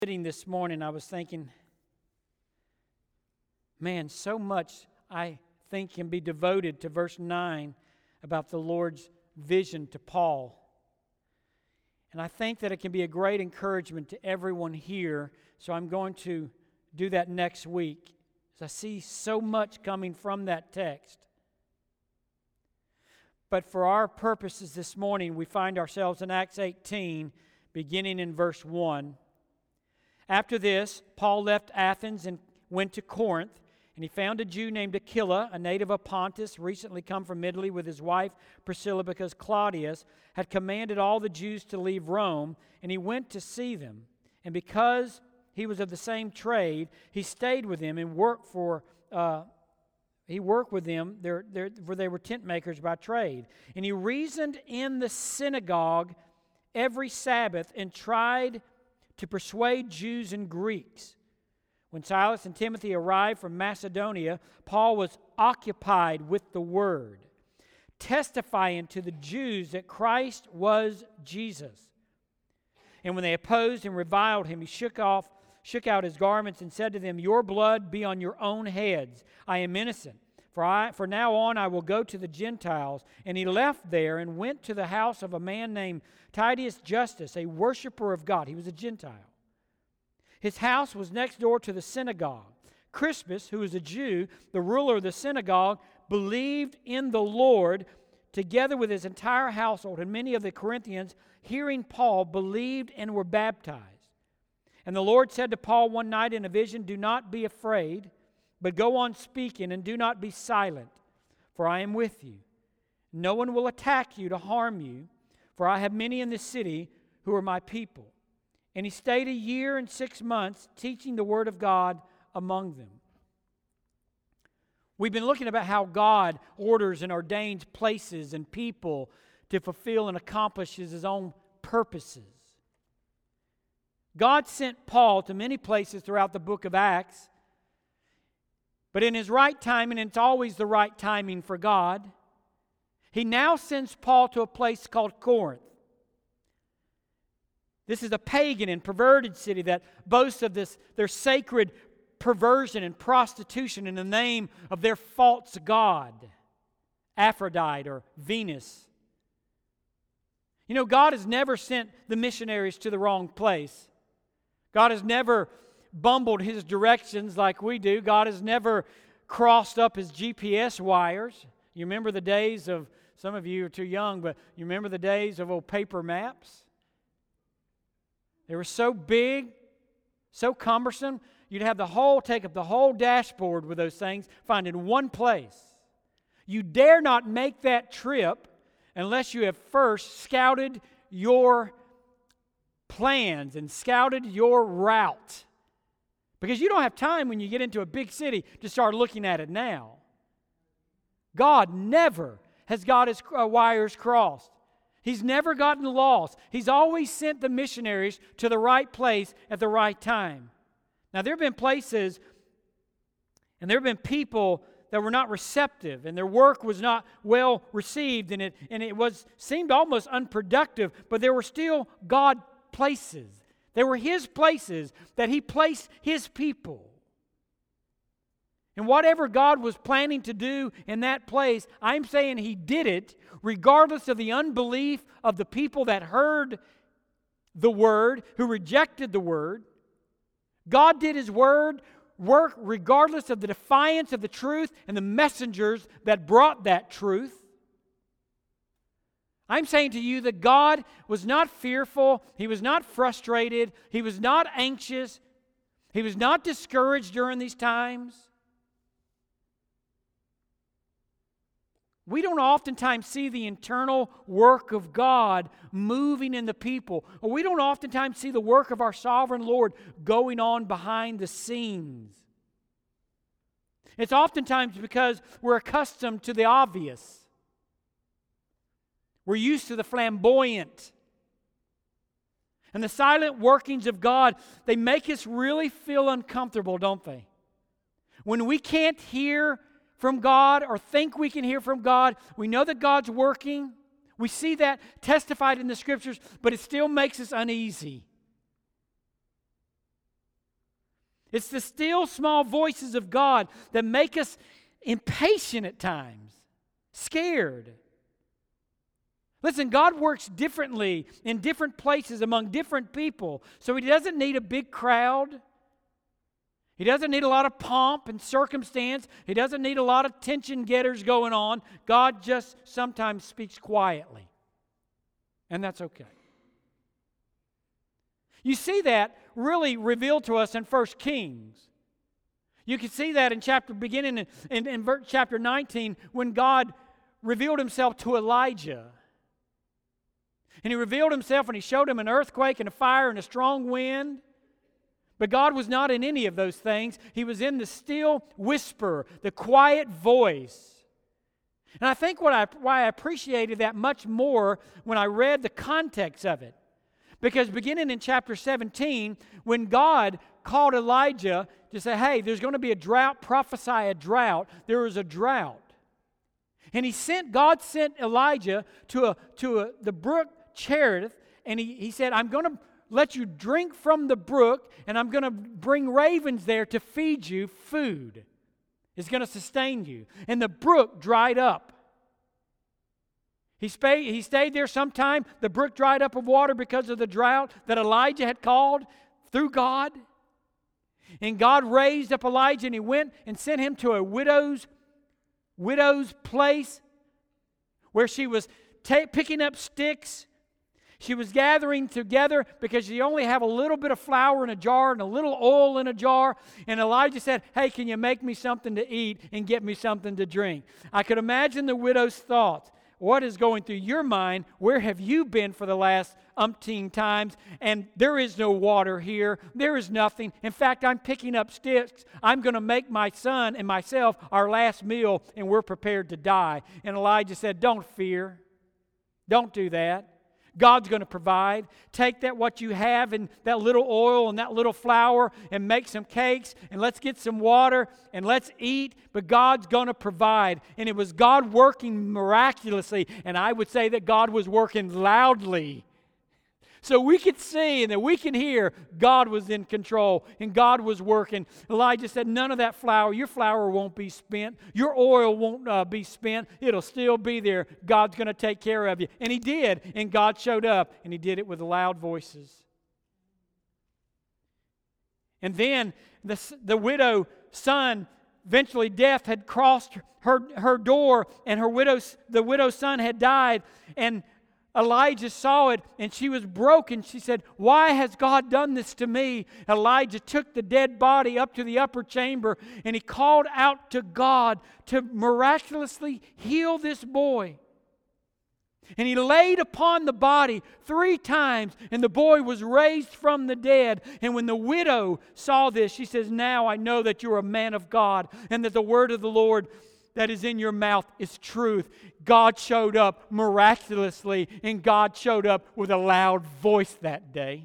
Sitting this morning, I was thinking, man, so much I think can be devoted to verse 9 about the Lord's vision to Paul. And I think that it can be a great encouragement to everyone here, so I'm going to do that next week, as I see so much coming from that text. But for our purposes this morning, we find ourselves in Acts 18, beginning in verse 1. After this, Paul left Athens and went to Corinth, and he found a Jew named Aquila, a native of Pontus, recently come from Italy with his wife Priscilla, because Claudius had commanded all the Jews to leave Rome, and he went to see them. And because he was of the same trade, he stayed with them and worked with them, for they were tent makers by trade. And he reasoned in the synagogue every Sabbath and tried to persuade Jews and Greeks. When Silas and Timothy arrived from Macedonia, Paul was occupied with the word, testifying to the Jews that Christ was Jesus. And when they opposed and reviled him, he shook out his garments and said to them, "Your blood be on your own heads. I am innocent. For now on I will go to the Gentiles." And he left there and went to the house of a man named Titius Justus, a worshiper of God. He was a Gentile. His house was next door to the synagogue. Crispus, who was a Jew, the ruler of the synagogue, believed in the Lord together with his entire household. And many of the Corinthians, hearing Paul, believed and were baptized. And the Lord said to Paul one night in a vision, "Do not be afraid, but go on speaking and do not be silent, for I am with you. No one will attack you to harm you, for I have many in this city who are my people." And he stayed 1 year and 6 months teaching the word of God among them. We've been looking about how God orders and ordains places and people to fulfill and accomplish His own purposes. God sent Paul to many places throughout the book of Acts, but in His right timing, and it's always the right timing for God, He now sends Paul to a place called Corinth. This is a pagan and perverted city that boasts of their sacred perversion and prostitution in the name of their false god, Aphrodite or Venus. You know, God has never sent the missionaries to the wrong place. God has never bumbled His directions like we do. God has never crossed up His GPS wires. You remember the days of, some of you are too young, but you remember the days of old paper maps? They were so big, so cumbersome, you'd have take up the whole dashboard with those things, find in one place. You dare not make that trip unless you have first scouted your plans and scouted your route. Because you don't have time when you get into a big city to start looking at it now. God never has got His wires crossed. He's never gotten lost. He's always sent the missionaries to the right place at the right time. Now, there have been places and there have been people that were not receptive, and their work was not well received, and it seemed almost unproductive, but there were still God places. They were His places that He placed His people. And whatever God was planning to do in that place, I'm saying He did it regardless of the unbelief of the people that heard the Word, who rejected the Word. God did His work regardless of the defiance of the truth and the messengers that brought that truth. I'm saying to you that God was not fearful, He was not frustrated, He was not anxious, He was not discouraged during these times. We don't oftentimes see the internal work of God moving in the people, or we don't oftentimes see the work of our sovereign Lord going on behind the scenes. It's oftentimes because we're accustomed to the obvious. We're used to the flamboyant. And the silent workings of God, they make us really feel uncomfortable, don't they? When we can't hear from God or think we can hear from God, we know that God's working. We see that testified in the Scriptures, but it still makes us uneasy. It's the still small voices of God that make us impatient at times, scared. Listen, God works differently in different places among different people, so He doesn't need a big crowd. He doesn't need a lot of pomp and circumstance. He doesn't need a lot of tension getters going on. God just sometimes speaks quietly, and that's okay. You see that really revealed to us in 1 Kings. You can see that beginning in chapter 19 when God revealed Himself to Elijah. And He revealed Himself and He showed him an earthquake and a fire and a strong wind. But God was not in any of those things. He was in the still whisper, the quiet voice. And I think why I appreciated that much more when I read the context of it. Because beginning in chapter 17, when God called Elijah to say, hey, there's going to be a drought, prophesy a drought, there was a drought. And God sent Elijah to the brook Cherith, and he said, I'm going to let you drink from the brook, and I'm going to bring ravens there to feed you food. It's going to sustain you. And the brook dried up. He stayed there some time. The brook dried up of water because of the drought that Elijah had called through God. And God raised up Elijah, and He went and sent him to a widow's place where she was picking up sticks. She was gathering together because she only have a little bit of flour in a jar and a little oil in a jar. And Elijah said, hey, can you make me something to eat and get me something to drink? I could imagine the widow's thoughts. What is going through your mind? Where have you been for the last umpteen times? And there is no water here. There is nothing. In fact, I'm picking up sticks. I'm going to make my son and myself our last meal, and we're prepared to die. And Elijah said, don't fear. Don't do that. God's going to provide. Take what you have and that little oil and that little flour and make some cakes, and let's get some water and let's eat, but God's going to provide. And it was God working miraculously, and I would say that God was working loudly. So we could see and that we can hear God was in control and God was working. Elijah said, none of that flour, your flour won't be spent. Your oil won't be spent. It'll still be there. God's going to take care of you. And He did. And God showed up, and He did it with loud voices. And then the widow's son, eventually death had crossed her door, and the widow's son had died. And Elijah saw it, and she was broken. She said, why has God done this to me? Elijah took the dead body up to the upper chamber, and he called out to God to miraculously heal this boy. And he laid upon the body 3 times, and the boy was raised from the dead. And when the widow saw this, she says, now I know that you're a man of God, and that the word of the Lord that is in your mouth is truth. God showed up miraculously, and God showed up with a loud voice that day.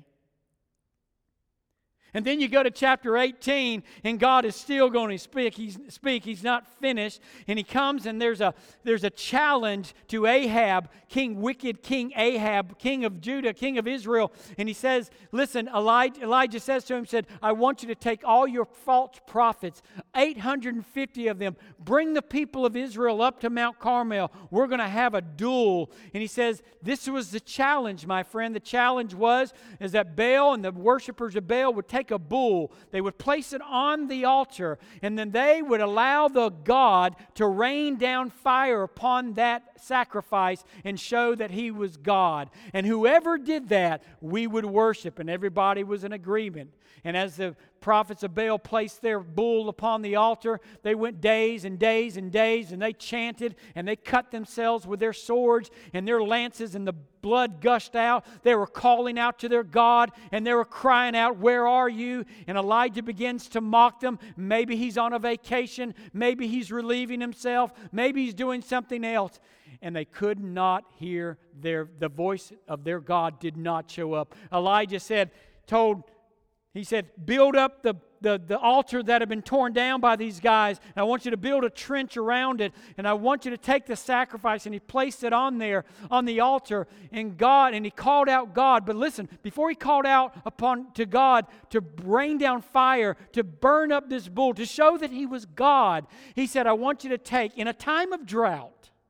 And then you go to chapter 18, and God is still going to speak. He's not finished. And He comes, and there's a challenge to Ahab, wicked King Ahab, king of Judah, king of Israel. And he says, listen, Elijah says to him, said, I want you to take all your false prophets, 850 of them, bring the people of Israel up to Mount Carmel. We're going to have a duel. And he says, this was the challenge, my friend. The challenge is that Baal and the worshipers of Baal would take a bull. They would place it on the altar, and then they would allow the God to rain down fire upon that sacrifice and show that He was God. And whoever did that, we would worship, and everybody was in agreement. And as the prophets of Baal placed their bull upon the altar, they went days and days and days, and they chanted, and they cut themselves with their swords and their lances, and the blood gushed out. They were calling out to their God, and they were crying out, where are you? And Elijah begins to mock them. Maybe he's on a vacation. Maybe he's relieving himself. Maybe he's doing something else. And they could not hear the voice of their God did not show up. Elijah told He said, build up the altar that had been torn down by these guys. And I want you to build a trench around it. And I want you to take the sacrifice. And he placed it on there, on the altar. And he called out God. But listen, before he called out to God to rain down fire, to burn up this bull, to show that he was God, he said, I want you to take, in a time of drought,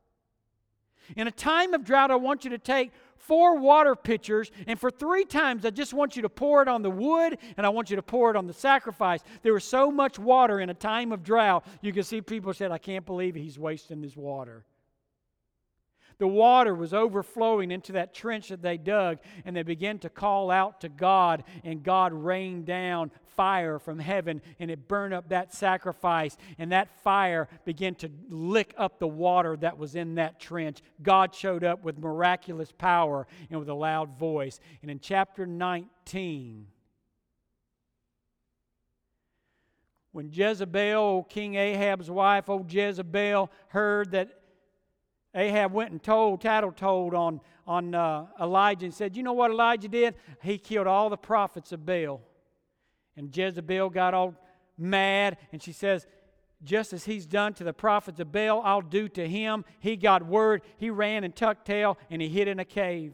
I want you to take 4 water pitchers, and for 3 times I just want you to pour it on the wood, and I want you to pour it on the sacrifice. There was so much water in a time of drought, you can see people said, I can't believe he's wasting this water. The water was overflowing into that trench that they dug, and they began to call out to God, and God rained down fire from heaven, and it burned up that sacrifice, and that fire began to lick up the water that was in that trench. God showed up with miraculous power and with a loud voice. And in chapter 19, when Jezebel, King Ahab's wife, old Jezebel, heard that Ahab went and tattletold on Elijah and said, you know what Elijah did? He killed all the prophets of Baal. And Jezebel got all mad, and she says, just as he's done to the prophets of Baal, I'll do to him. He got word. He ran and tucked tail, and he hid in a cave.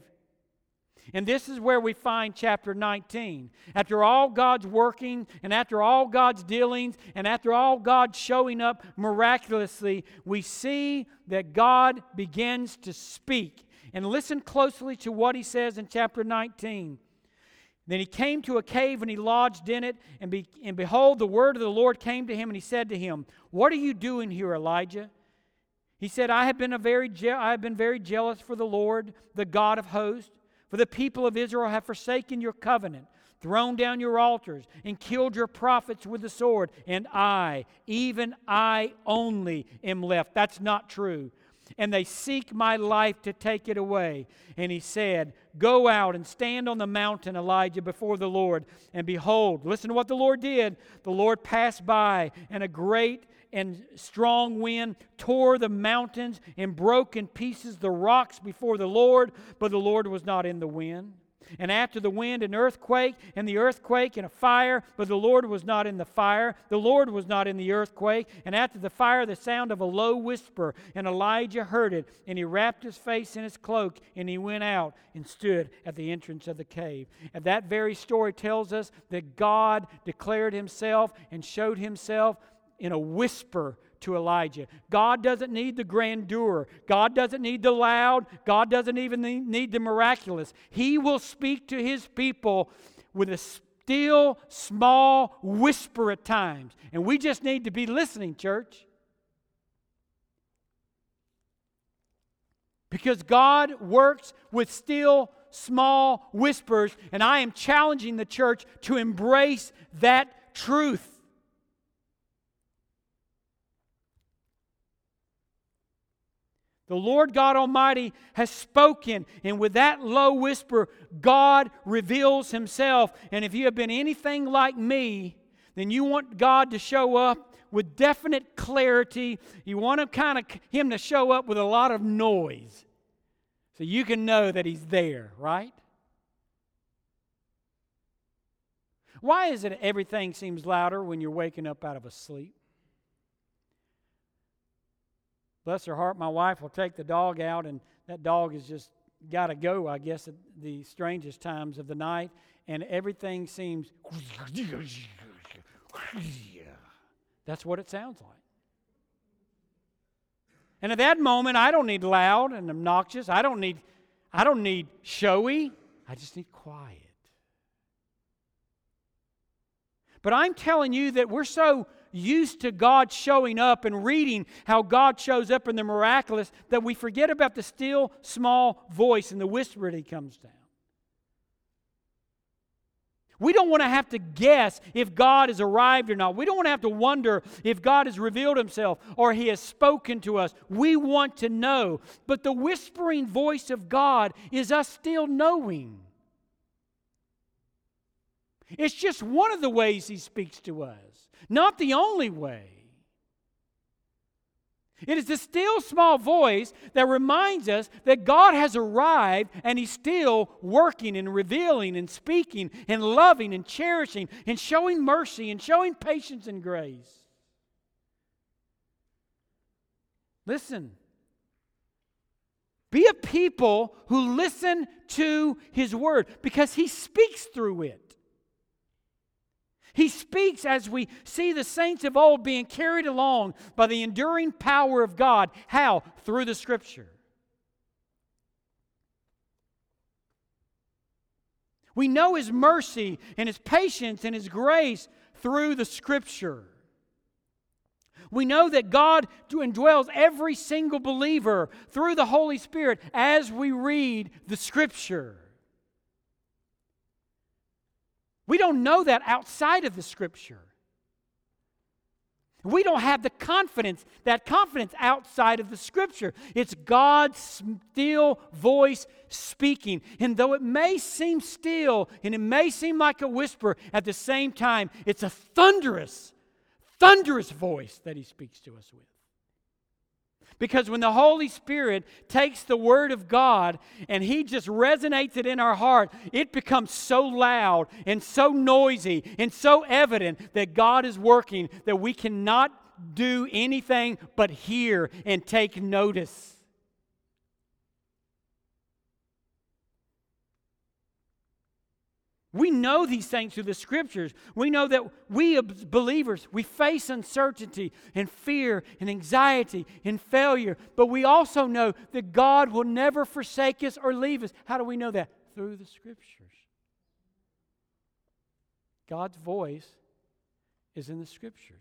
And this is where we find chapter 19. After all God's working, and after all God's dealings, and after all God showing up miraculously, we see that God begins to speak. And listen closely to what he says in chapter 19. Then he came to a cave, and he lodged in it, and behold, the word of the Lord came to him, and he said to him, what are you doing here, Elijah? He said, I have been very jealous for the Lord, the God of hosts. For the people of Israel have forsaken your covenant, thrown down your altars, and killed your prophets with the sword. And I, even I only, am left. That's not true. And they seek my life to take it away. And he said, go out and stand on the mountain, Elijah, before the Lord. And behold, listen to what the Lord did. The Lord passed by, and a great and strong wind tore the mountains and broke in pieces the rocks before the Lord, but the Lord was not in the wind. And after the wind, an earthquake, and the earthquake, and a fire, but the Lord was not in the fire. The Lord was not in the earthquake. And after the fire, the sound of a low whisper, and Elijah heard it, and he wrapped his face in his cloak, and he went out and stood at the entrance of the cave. And that very story tells us that God declared himself and showed himself in a whisper to Elijah. God doesn't need the grandeur. God doesn't need the loud. God doesn't even need the miraculous. He will speak to his people with a still, small whisper at times. And we just need to be listening, church. Because God works with still, small whispers, and I am challenging the church to embrace that truth. The Lord God Almighty has spoken, and with that low whisper, God reveals himself. And if you have been anything like me, then you want God to show up with definite clarity. You want him to show up with a lot of noise, so you can know that he's there, right? Why is it everything seems louder when you're waking up out of a sleep? Bless her heart, my wife will take the dog out, and that dog has just got to go, I guess, at the strangest times of the night, and everything seems... That's what it sounds like. And at that moment, I don't need loud and obnoxious. I don't need showy. I just need quiet. But I'm telling you that we're so used to God showing up and reading how God shows up in the miraculous that we forget about the still, small voice and the whisper that he comes down. We don't want to have to guess if God has arrived or not. We don't want to have to wonder if God has revealed himself or he has spoken to us. We want to know. But the whispering voice of God is us still knowing. It's just one of the ways he speaks to us, not the only way. It is the still small voice that reminds us that God has arrived and He's still working and revealing and speaking and loving and cherishing and showing mercy and showing patience and grace. Listen. Be a people who listen to His Word because He speaks through it. He speaks as we see the saints of old being carried along by the enduring power of God. How? Through the Scripture. We know His mercy and His patience and His grace through the Scripture. We know that God indwells every single believer through the Holy Spirit as we read the Scripture. We don't know that outside of the Scripture. We don't have that confidence outside of the Scripture. It's God's still voice speaking. And though it may seem still and it may seem like a whisper, at the same time, it's a thunderous voice that He speaks to us with. Because when the Holy Spirit takes the Word of God and He just resonates it in our heart, it becomes so loud and so noisy and so evident that God is working that we cannot do anything but hear and take notice. We know these things through the Scriptures. We know that we as believers, we face uncertainty and fear and anxiety and failure. But we also know that God will never forsake us or leave us. How do we know that? Through the Scriptures. God's voice is in the Scriptures.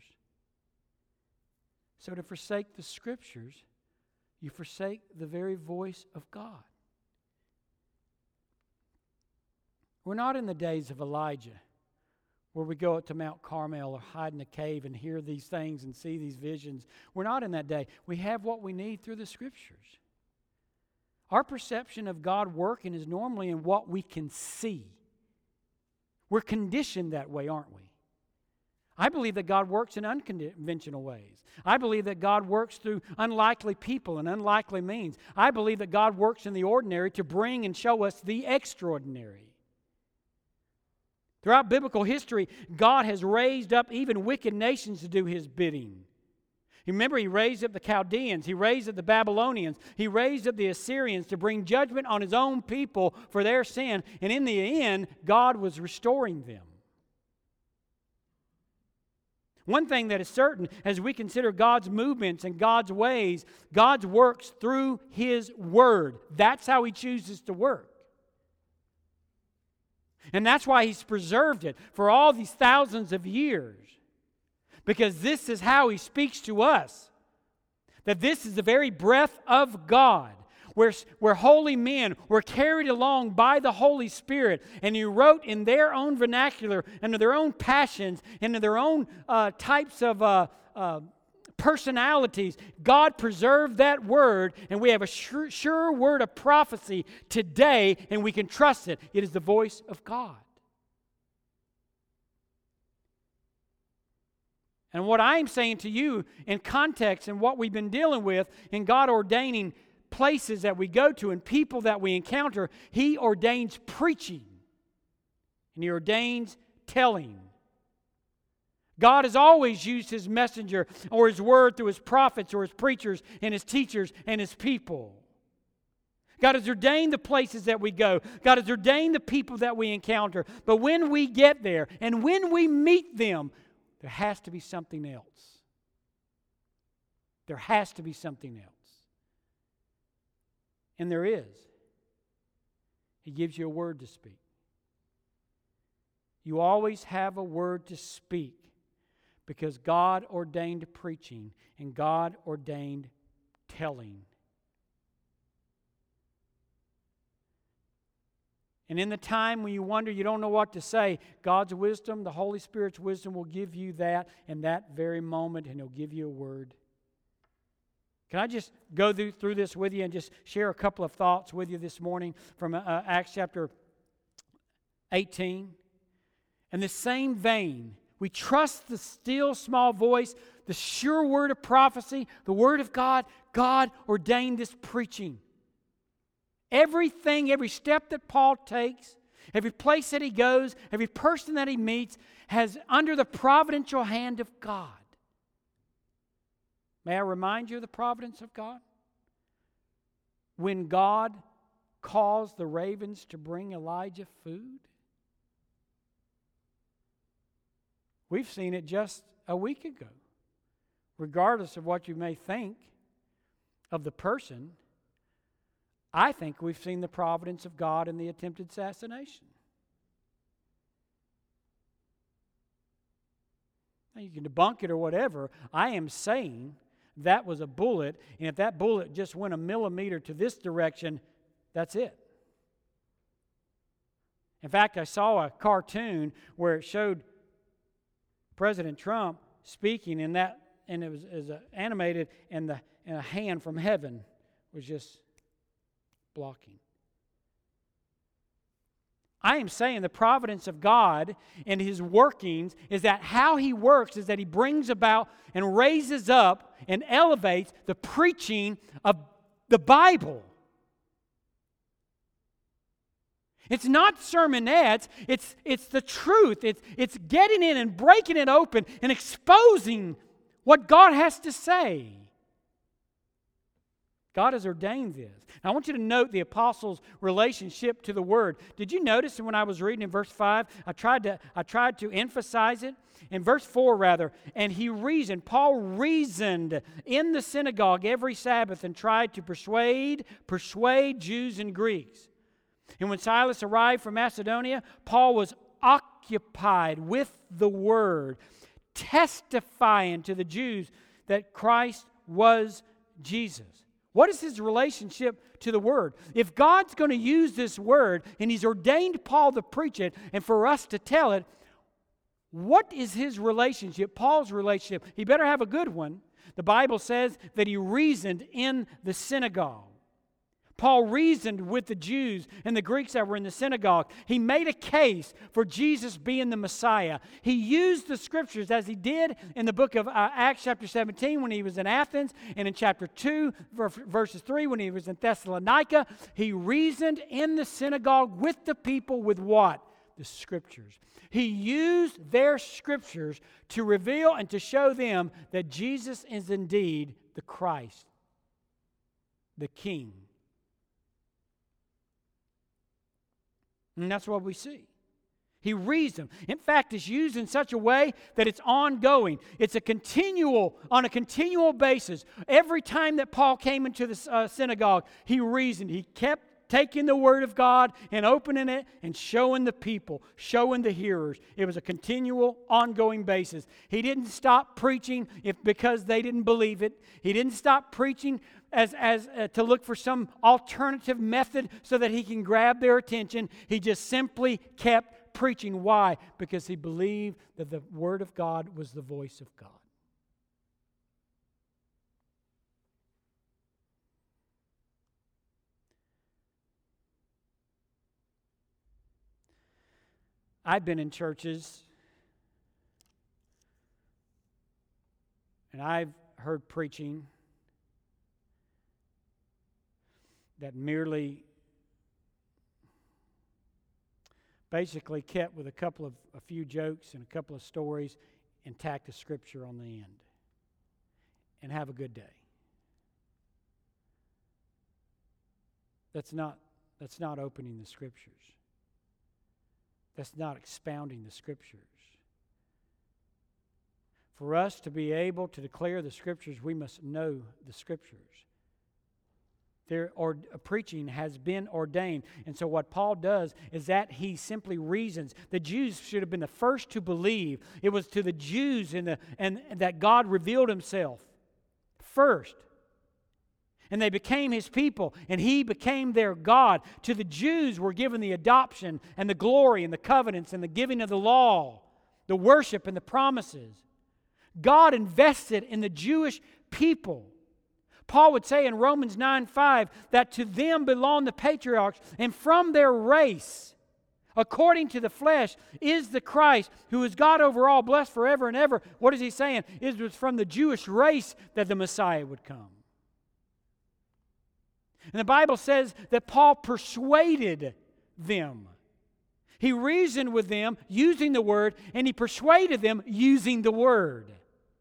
So to forsake the Scriptures, you forsake the very voice of God. We're not in the days of Elijah, where we go up to Mount Carmel or hide in a cave and hear these things and see these visions. We're not in that day. We have what we need through the Scriptures. Our perception of God working is normally in what we can see. We're conditioned that way, aren't we? I believe that God works in unconventional ways. I believe that God works through unlikely people and unlikely means. I believe that God works in the ordinary to bring and show us the extraordinary. Throughout biblical history, God has raised up even wicked nations to do His bidding. Remember, He raised up the Chaldeans. He raised up the Babylonians. He raised up the Assyrians to bring judgment on His own people for their sin. And in the end, God was restoring them. One thing that is certain, as we consider God's movements and God's ways, God works through His Word. That's how He chooses to work. And that's why He's preserved it for all these thousands of years. Because this is how He speaks to us. That this is the very breath of God. Where holy men were carried along by the Holy Spirit. And He wrote in their own vernacular, under their own passions, into their own types of personalities. God preserved that word, and we have a sure word of prophecy today, and we can trust it. It is the voice of God. And what I'm saying to you in context and what we've been dealing with in God ordaining places that we go to and people that we encounter, He ordains preaching and He ordains telling. God has always used His messenger or His word through His prophets or His preachers and His teachers and His people. God has ordained the places that we go. God has ordained the people that we encounter. But when we get there and when we meet them, there has to be something else. There has to be something else. And there is. He gives you a word to speak. You always have a word to speak because God ordained preaching and God ordained telling. And in the time when you wonder, you don't know what to say, God's wisdom, the Holy Spirit's wisdom will give you that in that very moment, and He'll give you a word. Can I just go through this with you and just share a couple of thoughts with you this morning from Acts chapter 18? In the same vein, We trust the still small voice, the sure word of prophecy, the word of God. God ordained this preaching. Everything, every step that Paul takes, every place that he goes, every person that he meets, has under the providential hand of God. May I remind you of the providence of God? When God caused the ravens to bring Elijah food, we've seen it just a week ago. Regardless of what you may think of the person, I think we've seen the providence of God in the attempted assassination. Now, you can debunk it or whatever. I am saying that was a bullet, and if that bullet just went a millimeter to this direction, that's it. In fact, I saw a cartoon where it showed President Trump speaking, and it was animated, and a hand from heaven was just blocking. I am saying the providence of God and His workings is that how He works is that He brings about and raises up and elevates the preaching of the Bible. It's not sermonettes, it's the truth. It's getting in and breaking it open and exposing what God has to say. God has ordained this. Now, I want you to note the apostles' relationship to the Word. Did you notice when I was reading in verse 5, I tried to emphasize it? In verse 4, rather, and Paul reasoned in the synagogue every Sabbath and tried to persuade Jews and Greeks. And when Silas arrived from Macedonia, Paul was occupied with the Word, testifying to the Jews that Christ was Jesus. What is his relationship to the Word? If God's going to use this Word, and He's ordained Paul to preach it, and for us to tell it, what is his relationship, Paul's relationship? He better have a good one. The Bible says that he reasoned in the synagogue. Paul reasoned with the Jews and the Greeks that were in the synagogue. He made a case for Jesus being the Messiah. He used the Scriptures as he did in the book of Acts chapter 17 when he was in Athens, and in chapter 2, verses 3 when he was in Thessalonica. He reasoned in the synagogue with the people with what? The Scriptures. He used their Scriptures to reveal and to show them that Jesus is indeed the Christ, the King. And that's what we see. He reasoned. In fact, it's used in such a way that it's ongoing. It's on a continual basis. Every time that Paul came into the synagogue, he reasoned. He kept taking the Word of God and opening it and showing the people, showing the hearers. It was a continual, ongoing basis. He didn't stop preaching because they didn't believe it. He didn't stop preaching as to look for some alternative method so that he can grab their attention. He just simply kept preaching. Why? Because he believed that the Word of God was the voice of God. I've been in churches and I've heard preaching that merely basically kept with a few jokes and a couple of stories and tacked a scripture on the end. And have a good day. That's not opening the Scriptures. That's not expounding the Scriptures. For us to be able to declare the Scriptures, we must know the Scriptures. Preaching has been ordained. And so what Paul does is that he simply reasons. The Jews should have been the first to believe. It was to the Jews and that God revealed Himself first. And they became His people, and He became their God. To the Jews were given the adoption and the glory and the covenants and the giving of the law, the worship and the promises. God invested in the Jewish people. Paul would say in Romans 9:5 that to them belong the patriarchs, and from their race according to the flesh, is the Christ, who is God over all, blessed forever and ever. What is he saying? It was from the Jewish race that the Messiah would come. And the Bible says that Paul persuaded them. He reasoned with them using the Word, and he persuaded them using the Word.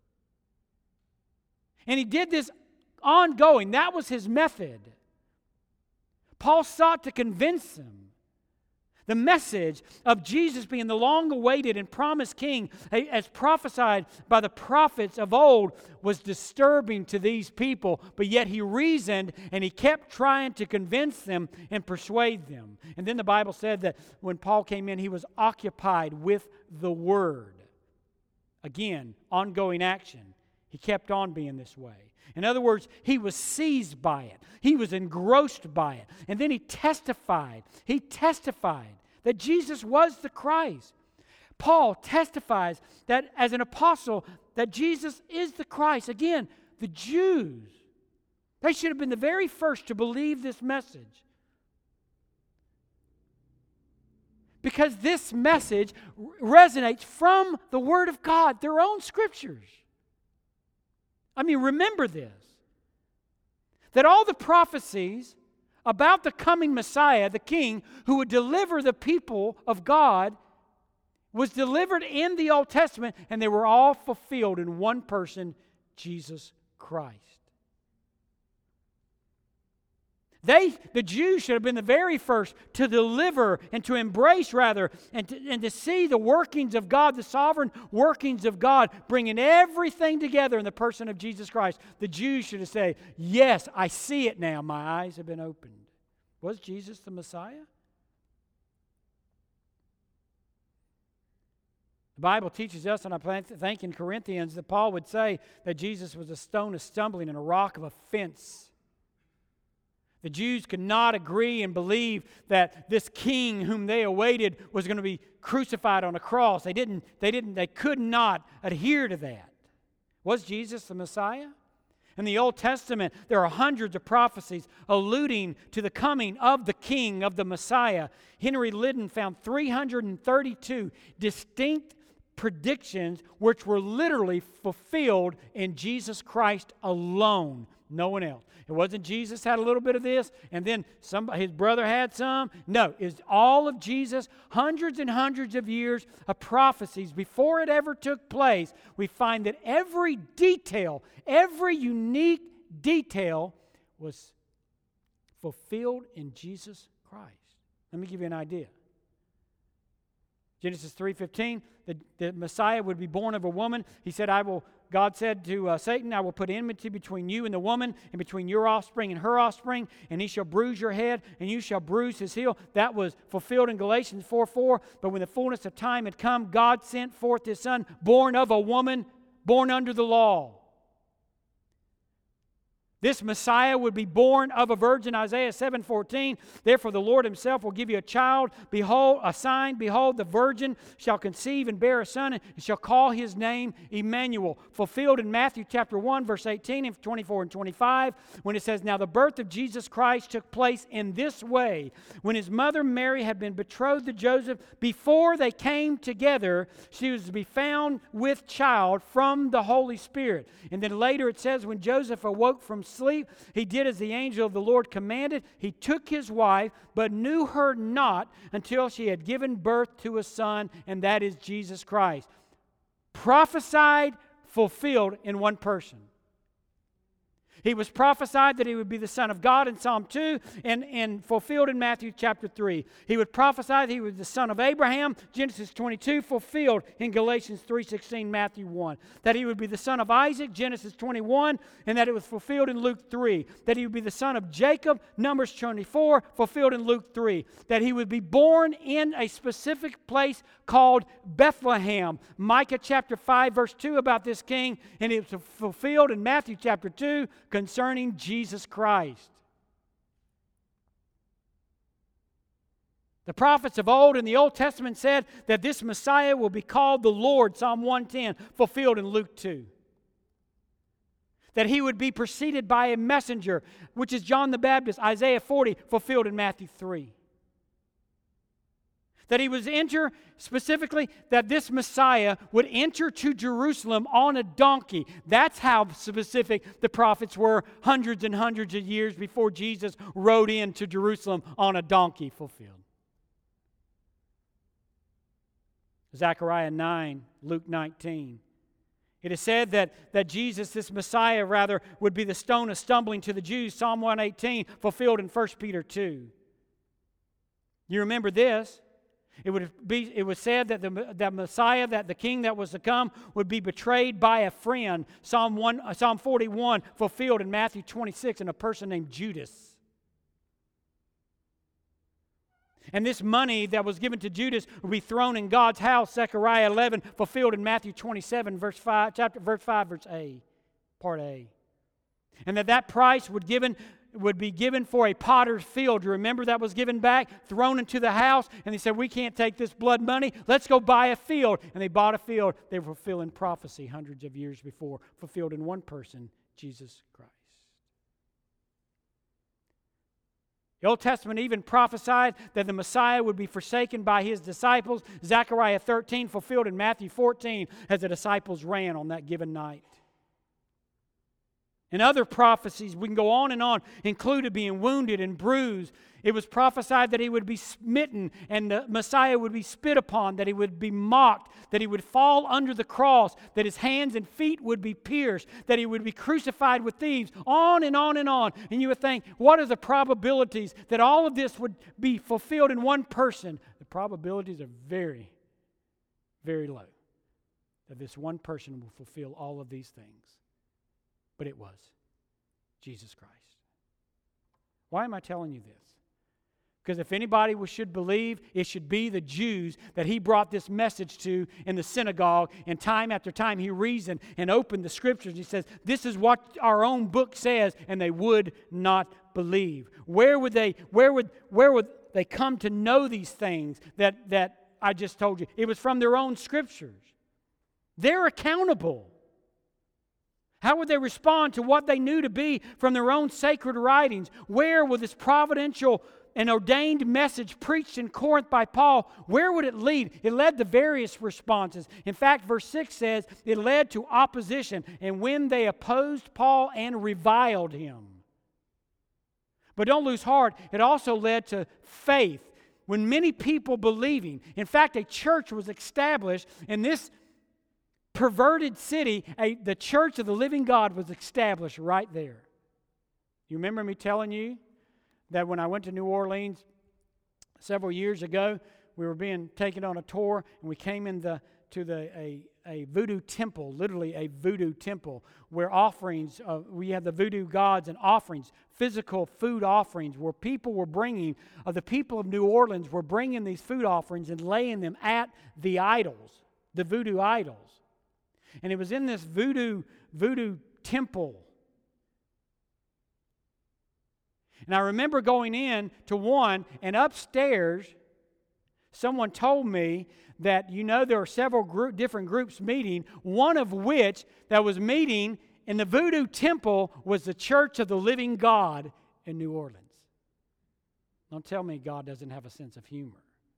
And he did this ongoing. That was his method. Paul sought to convince them. The message of Jesus being the long-awaited and promised King, as prophesied by the prophets of old, was disturbing to these people. But yet he reasoned and he kept trying to convince them and persuade them. And then the Bible said that when Paul came in, he was occupied with the Word. Again, ongoing action. He kept on being this way. In other words, he was seized by it. He was engrossed by it. And then he testified. He testified that Jesus was the Christ. Paul testifies that as an apostle that Jesus is the Christ. Again, the Jews, they should have been the very first to believe this message. Because this message resonates from the Word of God, their own Scriptures. I mean, remember this, that all the prophecies about the coming Messiah, the King, who would deliver the people of God, was delivered in the Old Testament, and they were all fulfilled in one person, Jesus Christ. The Jews should have been the very first to deliver and to embrace, rather, and to see the workings of God, the sovereign workings of God, bringing everything together in the person of Jesus Christ. The Jews should have said, yes, I see it now. My eyes have been opened. Was Jesus the Messiah? The Bible teaches us, and I think in Corinthians, that Paul would say that Jesus was a stone of stumbling and a rock of offense. The Jews could not agree and believe that this king whom they awaited was going to be crucified on a cross. They could not adhere to that. Was Jesus the Messiah? In the Old Testament, there are hundreds of prophecies alluding to the coming of the King, of the Messiah. Henry Liddon found 332 distinct predictions which were literally fulfilled in Jesus Christ alone. No one else. It wasn't Jesus had a little bit of this, and then his brother had some. No, it's all of Jesus, hundreds and hundreds of years of prophecies. Before it ever took place, we find that every detail, every unique detail was fulfilled in Jesus Christ. Let me give you an idea. Genesis 3:15, the Messiah would be born of a woman. He said, God said to Satan, I will put enmity between you and the woman, and between your offspring and her offspring, and he shall bruise your head, and you shall bruise his heel. That was fulfilled in Galatians 4:4. But when the fullness of time had come, God sent forth his Son, born of a woman, born under the law. This Messiah would be born of a virgin, Isaiah 7:14. Therefore the Lord himself will give you a child. Behold, a sign. Behold, the virgin shall conceive and bear a son, and shall call his name Emmanuel. Fulfilled in Matthew chapter 1, verse 18 and 24 and 25, when it says, Now the birth of Jesus Christ took place in this way. When his mother Mary had been betrothed to Joseph, before they came together, she was to be found with child from the Holy Spirit. And then later it says, when Joseph awoke from sleep, he did as the angel of the Lord commanded. He took his wife, but knew her not until she had given birth to a son, and that is Jesus Christ. Prophesied, fulfilled in one person. He was prophesied that he would be the Son of God in Psalm 2 and fulfilled in Matthew chapter 3. He would prophesy that he was the son of Abraham, Genesis 22, fulfilled in Galatians 3:16, Matthew 1. That he would be the son of Isaac, Genesis 21, and that it was fulfilled in Luke 3. That he would be the son of Jacob, Numbers 24, fulfilled in Luke 3. That he would be born in a specific place called Bethlehem. Micah chapter 5, verse 2 about this king, and it was fulfilled in Matthew chapter 2, concerning Jesus Christ. The prophets of old in the Old Testament said that this Messiah will be called the Lord, Psalm 110, fulfilled in Luke 2. That he would be preceded by a messenger, which is John the Baptist, Isaiah 40, fulfilled in Matthew 3. That he was enter, specifically, that this Messiah would enter to Jerusalem on a donkey. That's how specific the prophets were hundreds and hundreds of years before Jesus rode into Jerusalem on a donkey fulfilled. Zechariah 9, Luke 19. It is said that Jesus, this Messiah rather, would be the stone of stumbling to the Jews. Psalm 118, fulfilled in 1 Peter 2. You remember this? It was said that the Messiah, that the King that was to come, would be betrayed by a friend. Psalm 41, fulfilled in Matthew 26, in a person named Judas. And this money that was given to Judas would be thrown in God's house. Zechariah 11, fulfilled in Matthew 27, verse 5, verse A, part A. And that price would be given for a potter's field. You remember that was given back, thrown into the house, and they said, we can't take this blood money, let's go buy a field. And they bought a field. They were fulfilling prophecy hundreds of years before, fulfilled in one person, Jesus Christ. The Old Testament even prophesied that the Messiah would be forsaken by his disciples. Zechariah 13, fulfilled in Matthew 14, as the disciples ran on that given night. And other prophecies, we can go on, included being wounded and bruised. It was prophesied that he would be smitten and the Messiah would be spit upon, that he would be mocked, that he would fall under the cross, that his hands and feet would be pierced, that he would be crucified with thieves, on and on and on. And you would think, what are the probabilities that all of this would be fulfilled in one person? The probabilities are very, very low that this one person will fulfill all of these things. But it was Jesus Christ. Why am I telling you this? Because if anybody should believe, it should be the Jews that he brought this message to in the synagogue. And time after time he reasoned and opened the Scriptures. He says, this is what our own book says, and they would not believe. Where would they come to know these things that I just told you? It was from their own Scriptures. They're accountable. How would they respond to what they knew to be from their own sacred writings? Where would this providential and ordained message preached in Corinth by Paul, where would it lead? It led to various responses. In fact, verse 6 says, it led to opposition, and when they opposed Paul and reviled him. But don't lose heart, it also led to faith. When many people believing, in fact, a church was established in this perverted city, the Church of the Living God was established right there. You remember me telling you that when I went to New Orleans several years ago, we were being taken on a tour, and we came to a voodoo temple, literally a voodoo temple, where offerings, we had the voodoo gods and offerings, physical food offerings, where people were bringing, the people of New Orleans were bringing these food offerings and laying them at the idols, the voodoo idols. And it was in this voodoo temple. And I remember going in to one, and upstairs, someone told me that, there are several different groups meeting, one of which that was meeting in the voodoo temple was the Church of the Living God in New Orleans. Don't tell me God doesn't have a sense of humor.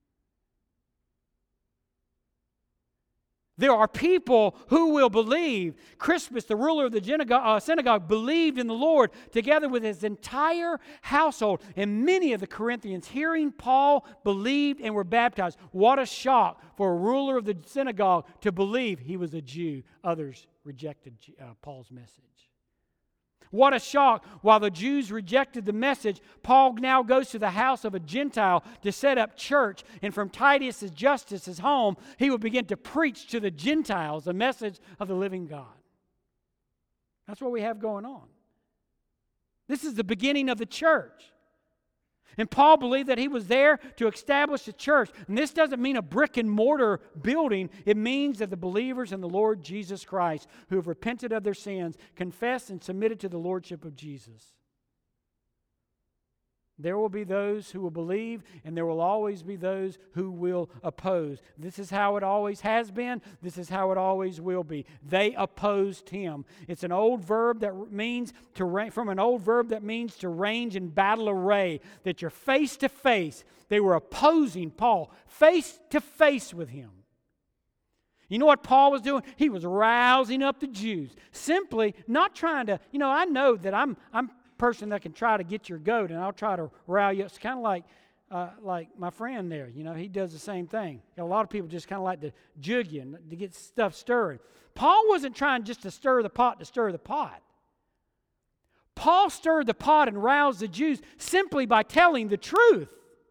There are people who will believe. Crispus, the ruler of the synagogue, believed in the Lord together with his entire household. And many of the Corinthians, hearing Paul, believed and were baptized. What a shock for a ruler of the synagogue to believe he was a Jew. Others rejected Paul's message. What a shock. While the Jews rejected the message, Paul now goes to the house of a Gentile to set up church. And from Titus Justus' home, he will begin to preach to the Gentiles the message of the living God. That's what we have going on. This is the beginning of the church. And Paul believed that he was there to establish a church. And this doesn't mean a brick and mortar building. It means that the believers in the Lord Jesus Christ, who have repented of their sins, confessed and submitted to the lordship of Jesus. There will be those who will believe, and there will always be those who will oppose. This is how it always has been. This is how it always will be. They opposed him. It's an old verb that means from an old verb that means to range in battle array, that you're face to face. They were opposing Paul, face to face with him. You know what Paul was doing? He was rousing up the Jews, simply not trying to, I know that I'm person that can try to get your goat, and I'll try to rile you up. It's kind of like my friend there. He does the same thing. A lot of people just kind of like to jug you and to get stuff stirring. Paul wasn't trying just to stir the pot to stir the pot. Paul stirred the pot and roused the Jews simply by telling the truth.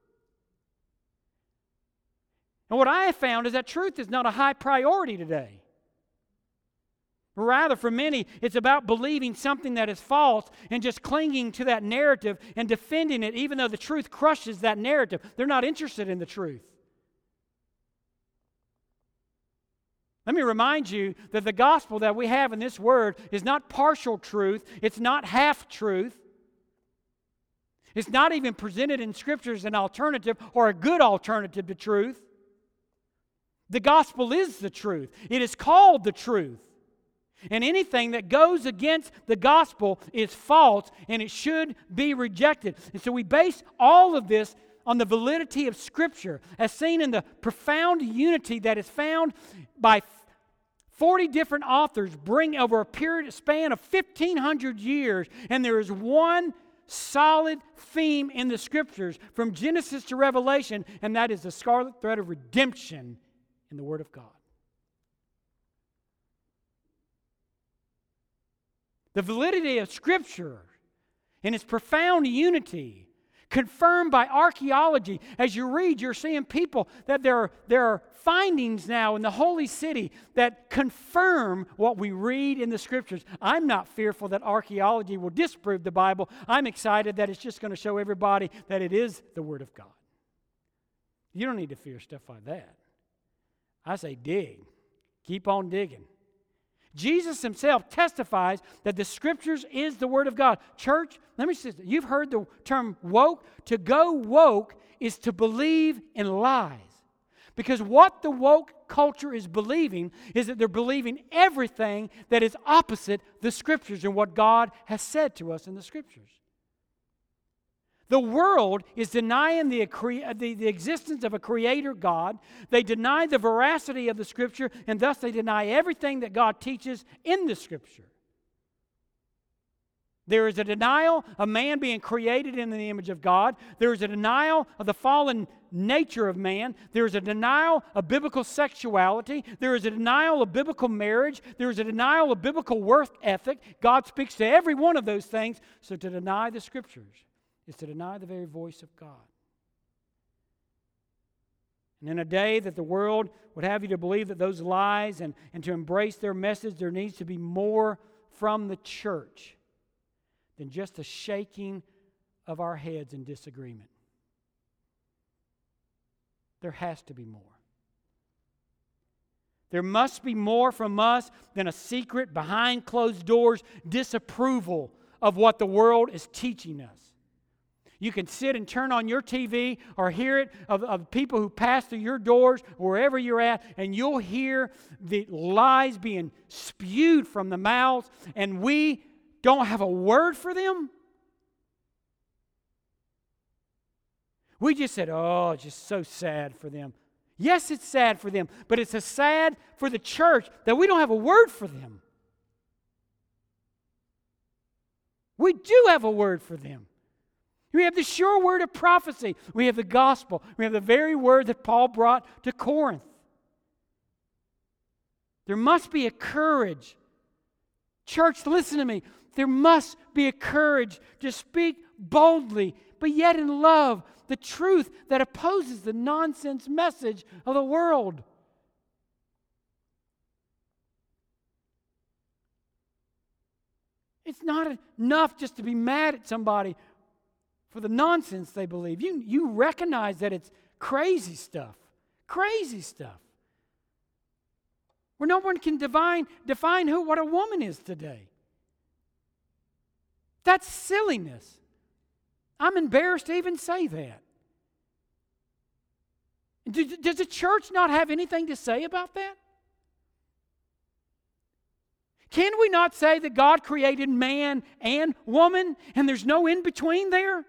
And what I have found is that truth is not a high priority today. Rather, for many, it's about believing something that is false and just clinging to that narrative and defending it, even though the truth crushes that narrative. They're not interested in the truth. Let me remind you that the gospel that we have in this word is not partial truth. It's not half truth. It's not even presented in Scripture as an alternative or a good alternative to truth. The gospel is the truth. It is called the truth. And anything that goes against the gospel is false, and it should be rejected. And so we base all of this on the validity of Scripture, as seen in the profound unity that is found by 40 different authors bring over a span of 1,500 years. And there is one solid theme in the Scriptures from Genesis to Revelation, and that is the scarlet thread of redemption in the Word of God. The validity of Scripture and its profound unity, confirmed by archaeology. As you read, you're seeing people that there are findings now in the holy city that confirm what we read in the Scriptures. I'm not fearful that archaeology will disprove the Bible. I'm excited that it's just going to show everybody that it is the Word of God. You don't need to fear stuff like that. I say dig. Keep on digging. Jesus himself testifies that the Scriptures is the Word of God. Church, let me say this. You've heard the term woke. To go woke is to believe in lies. Because what the woke culture is believing is that they're believing everything that is opposite the Scriptures and what God has said to us in the Scriptures. The world is denying the existence of a creator God. They deny the veracity of the Scripture, and thus they deny everything that God teaches in the Scripture. There is a denial of man being created in the image of God. There is a denial of the fallen nature of man. There is a denial of biblical sexuality. There is a denial of biblical marriage. There is a denial of biblical work ethic. God speaks to every one of those things. So to deny the Scriptures is to deny the very voice of God. And in a day that the world would have you to believe that those lies and to embrace their message, there needs to be more from the church than just a shaking of our heads in disagreement. There has to be more. There must be more from us than a secret, behind closed doors disapproval of what the world is teaching us. You can sit and turn on your TV or hear it of people who pass through your doors, wherever you're at, and you'll hear the lies being spewed from the mouths, and we don't have a word for them. We just said, oh, it's just so sad for them. Yes, it's sad for them, but it's as sad for the church that we don't have a word for them. We do have a word for them. We have the sure word of prophecy. We have the gospel. We have the very word that Paul brought to Corinth. There must be a courage. Church, listen to me. There must be a courage to speak boldly, but yet in love, the truth that opposes the nonsense message of the world. It's not enough just to be mad at somebody for the nonsense they believe. You recognize that it's crazy stuff. Crazy stuff. Where no one can define what a woman is today. That's silliness. I'm embarrassed to even say that. Does the church not have anything to say about that? Can we not say that God created man and woman and there's no in between there?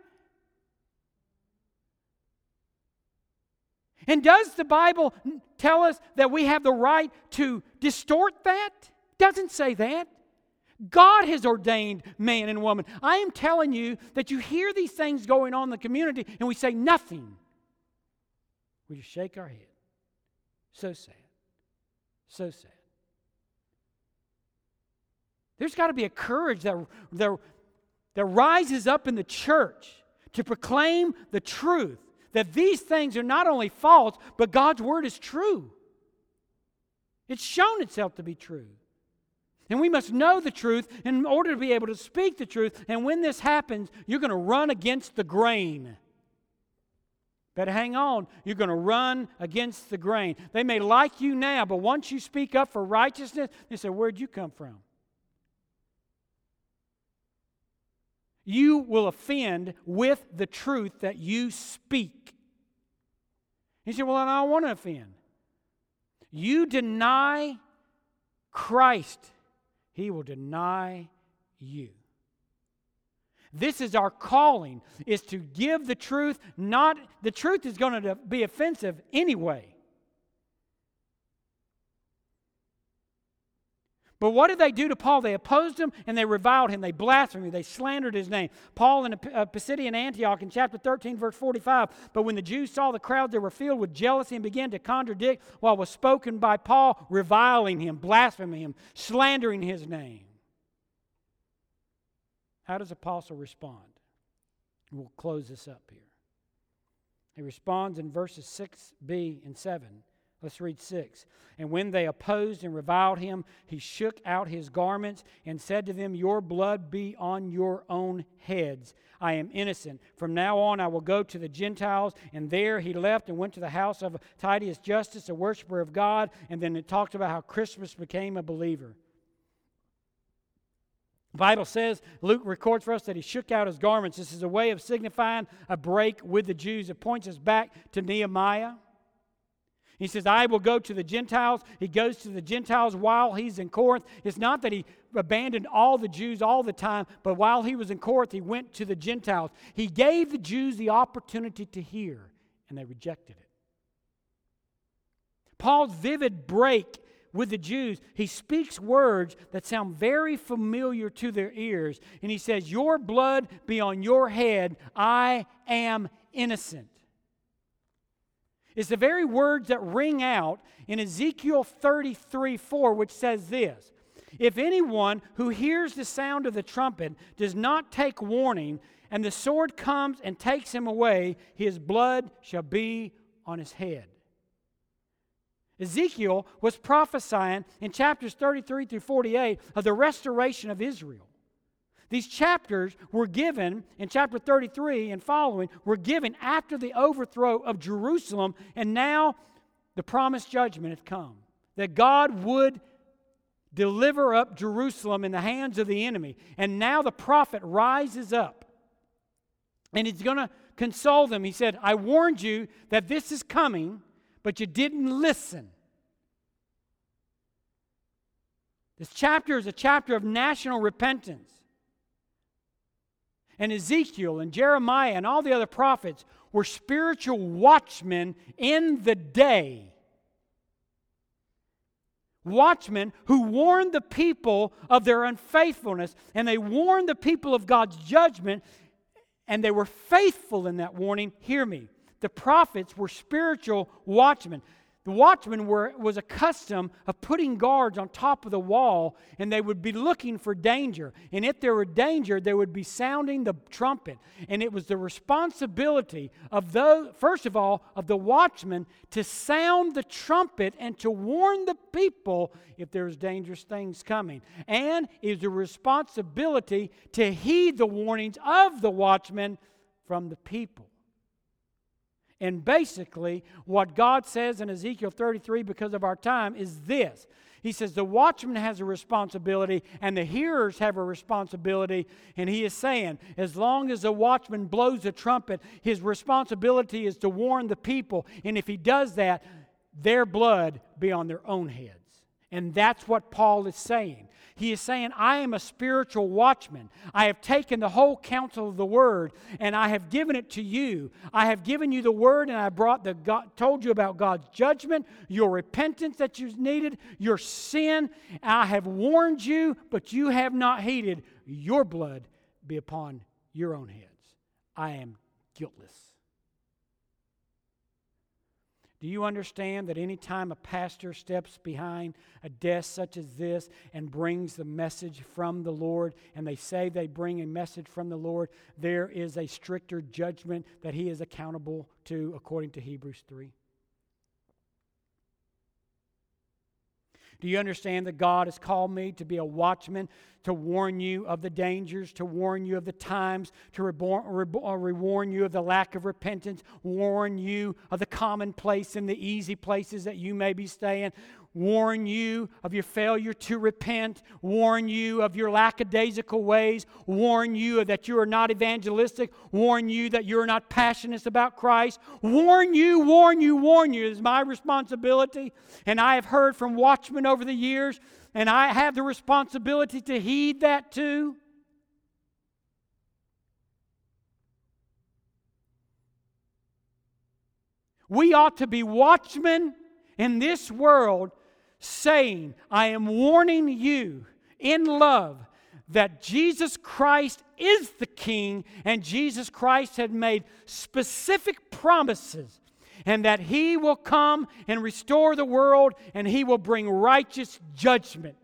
And does the Bible tell us that we have the right to distort that? It doesn't say that. God has ordained man and woman. I am telling you that you hear these things going on in the community and we say nothing. We just shake our head. So sad. So sad. There's got to be a courage that rises up in the church to proclaim the truth, that these things are not only false, but God's Word is true. It's shown itself to be true. And we must know the truth in order to be able to speak the truth. And when this happens, you're going to run against the grain. Better hang on. You're going to run against the grain. They may like you now, but once you speak up for righteousness, they say, where'd you come from? You will offend with the truth that you speak. You say, well, I don't want to offend. You deny Christ, He will deny you. This is our calling, is to give the truth. The truth is going to be offensive anyway. But what did they do to Paul? They opposed him and they reviled him. They blasphemed him. They slandered his name. Paul in Pisidian Antioch in chapter 13, verse 45. But when the Jews saw the crowd, they were filled with jealousy and began to contradict what was spoken by Paul, reviling him, blaspheming him, slandering his name. How does Apostle respond? We'll close this up here. He responds in verses 6b and 7. Let's read 6. And when they opposed and reviled him, he shook out his garments and said to them, your blood be on your own heads. I am innocent. From now on I will go to the Gentiles. And there he left and went to the house of Titius Justus, a worshiper of God. And then it talked about how Crispus became a believer. The Bible says, Luke records for us that he shook out his garments. This is a way of signifying a break with the Jews. It points us back to Nehemiah. He says, I will go to the Gentiles. He goes to the Gentiles while he's in Corinth. It's not that he abandoned all the Jews all the time, but while he was in Corinth, he went to the Gentiles. He gave the Jews the opportunity to hear, and they rejected it. Paul's vivid break with the Jews, he speaks words that sound very familiar to their ears, and he says, your blood be on your head. I am innocent. It's the very words that ring out in Ezekiel 33:4, which says this, if anyone who hears the sound of the trumpet does not take warning, and the sword comes and takes him away, his blood shall be on his head. Ezekiel was prophesying in chapters 33 through 48 of the restoration of Israel. These chapters were given, in chapter 33 and following, were given after the overthrow of Jerusalem, and now the promised judgment had come. That God would deliver up Jerusalem in the hands of the enemy. And now the prophet rises up, and he's going to console them. He said, I warned you that this is coming, but you didn't listen. This chapter is a chapter of national repentance. And Ezekiel and Jeremiah and all the other prophets were spiritual watchmen in the day. Watchmen who warned the people of their unfaithfulness, and they warned the people of God's judgment, and they were faithful in that warning. Hear me. The prophets were spiritual watchmen. The watchmen was accustomed of putting guards on top of the wall, and they would be looking for danger. And if there were danger, they would be sounding the trumpet. And it was the responsibility of first of all, of the watchmen to sound the trumpet and to warn the people if there's dangerous things coming. And it was the responsibility to heed the warnings of the watchmen from the people. And basically, what God says in Ezekiel 33, because of our time, is this, He says the watchman has a responsibility and the hearers have a responsibility. And he is saying, as long as the watchman blows the trumpet, his responsibility is to warn the people. And if he does that, their blood be on their own heads. And that's what Paul is saying. He is saying, I am a spiritual watchman. I have taken the whole counsel of the Word and I have given it to you. I have given you the Word and I told you about God's judgment, your repentance that you needed, your sin. I have warned you, but you have not heeded. Your blood be upon your own heads. I am guiltless. Do you understand that any time a pastor steps behind a desk such as this and brings the message from the Lord, and they say they bring a message from the Lord, there is a stricter judgment that he is accountable to according to Hebrews 3? Do you understand that God has called me to be a watchman, to warn you of the dangers, to warn you of the times, to warn you of the lack of repentance, warn you of the commonplace and the easy places that you may be staying, warn you of your failure to repent, warn you of your lackadaisical ways, warn you that you are not evangelistic, warn you that you are not passionate about Christ, warn you. It is my responsibility. And I have heard from watchmen over the years, and I have the responsibility to heed that too. We ought to be watchmen in this world, saying, I am warning you in love that Jesus Christ is the King, and Jesus Christ had made specific promises, and that He will come and restore the world, and He will bring righteous judgment.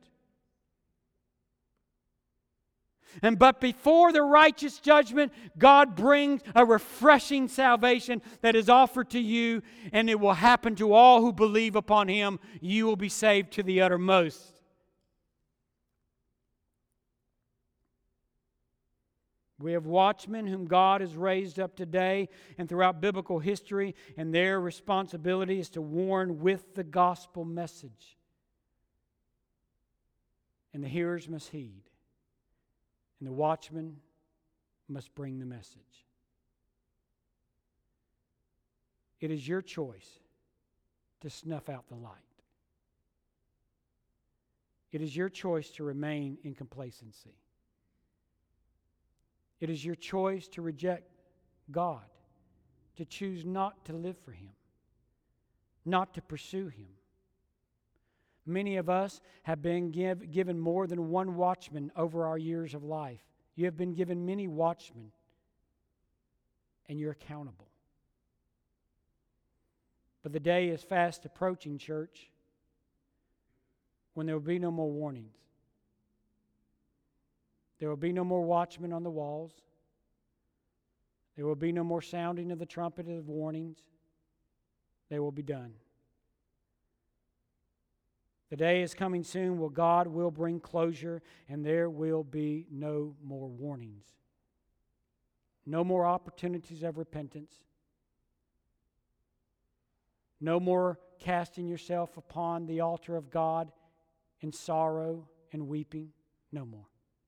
But before the righteous judgment, God brings a refreshing salvation that is offered to you, and it will happen to all who believe upon Him. You will be saved to the uttermost. We have watchmen whom God has raised up today and throughout biblical history, and their responsibility is to warn with the gospel message. And the hearers must heed. And the watchman must bring the message. It is your choice to snuff out the light. It is your choice to remain in complacency. It is your choice to reject God, to choose not to live for Him, not to pursue Him. Many of us have been given more than one watchman over our years of life. You have been given many watchmen, and you're accountable. But the day is fast approaching, church, when there will be no more warnings. There will be no more watchmen on the walls. There will be no more sounding of the trumpet of warnings. They will be done. The day is coming soon where God will bring closure, and there will be no more warnings. No more opportunities of repentance. No more casting yourself upon the altar of God in sorrow and weeping. No more.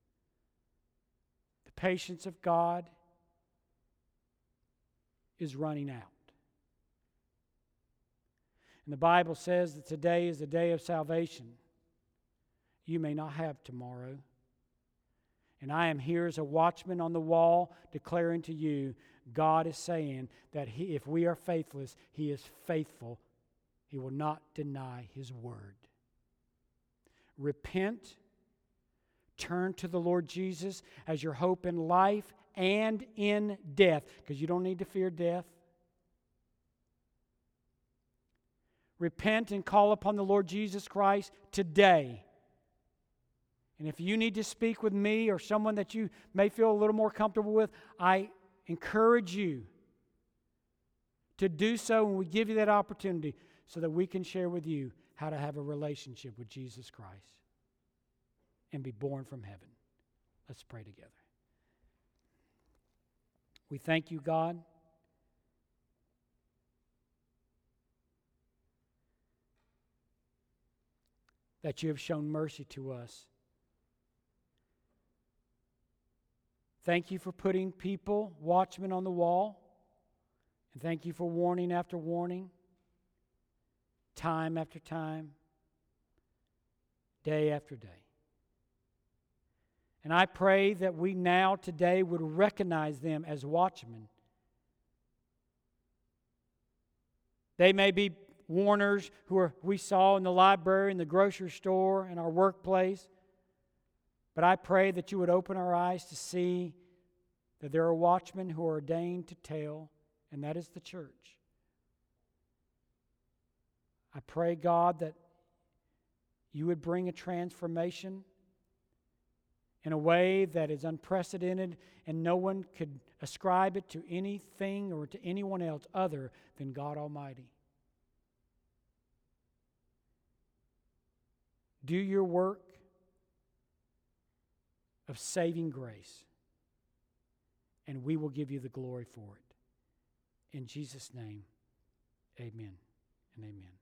The patience of God is running out. And the Bible says that today is the day of salvation. You may not have tomorrow. And I am here as a watchman on the wall declaring to you, God is saying that if we are faithless, He is faithful. He will not deny His word. Repent. Turn to the Lord Jesus as your hope in life and in death, because you don't need to fear death. Repent and call upon the Lord Jesus Christ today. And if you need to speak with me or someone that you may feel a little more comfortable with, I encourage you to do so when we give you that opportunity so that we can share with you how to have a relationship with Jesus Christ and be born from heaven. Let's pray together. We thank you, God. that you have shown mercy to us. Thank you for putting people, watchmen on the wall. And thank you for warning after warning, time after time, day after day. And I pray that we now today would recognize them as watchmen. They may be warners we saw in the library, in the grocery store, in our workplace. But I pray that you would open our eyes to see that there are watchmen who are ordained to tell, and that is the church. I pray, God, that you would bring a transformation in a way that is unprecedented, and no one could ascribe it to anything or to anyone else other than God Almighty. Do your work of saving grace, and we will give you the glory for it. In Jesus' name, amen and amen.